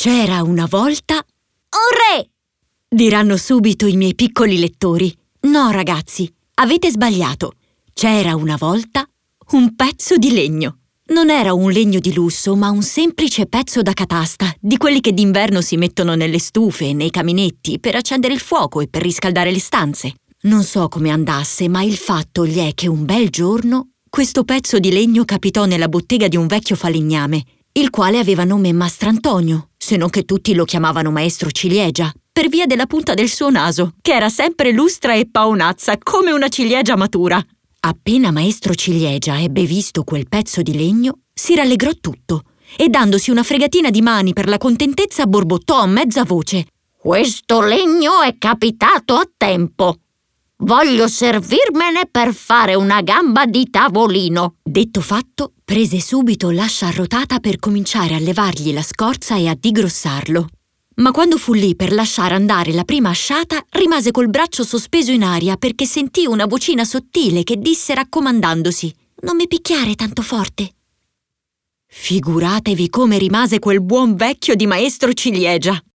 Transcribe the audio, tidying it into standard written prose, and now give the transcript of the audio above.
C'era una volta... Un re! Diranno subito i miei piccoli lettori. No, ragazzi, avete sbagliato. C'era una volta un pezzo di legno. Non era un legno di lusso, ma un semplice pezzo da catasta, di quelli che d'inverno si mettono nelle stufe e nei caminetti per accendere il fuoco e per riscaldare le stanze. Non so come andasse, ma il fatto gli è che un bel giorno questo pezzo di legno capitò nella bottega di un vecchio falegname, il quale aveva nome Mastrantonio, se non che tutti lo chiamavano Maestro Ciliegia, per via della punta del suo naso, che era sempre lustra e paonazza come una ciliegia matura. Appena Maestro Ciliegia ebbe visto quel pezzo di legno, si rallegrò tutto e dandosi una fregatina di mani per la contentezza borbottò a mezza voce: Questo legno è capitato a tempo. Voglio servirmene per fare una gamba di tavolino. Detto fatto, prese subito l'ascia arrotata per cominciare a levargli la scorza e a digrossarlo. Ma quando fu lì per lasciare andare la prima asciata, rimase col braccio sospeso in aria perché sentì una vocina sottile che disse raccomandandosi: «Non mi picchiare tanto forte». Figuratevi come rimase quel buon vecchio di Maestro Ciliegia.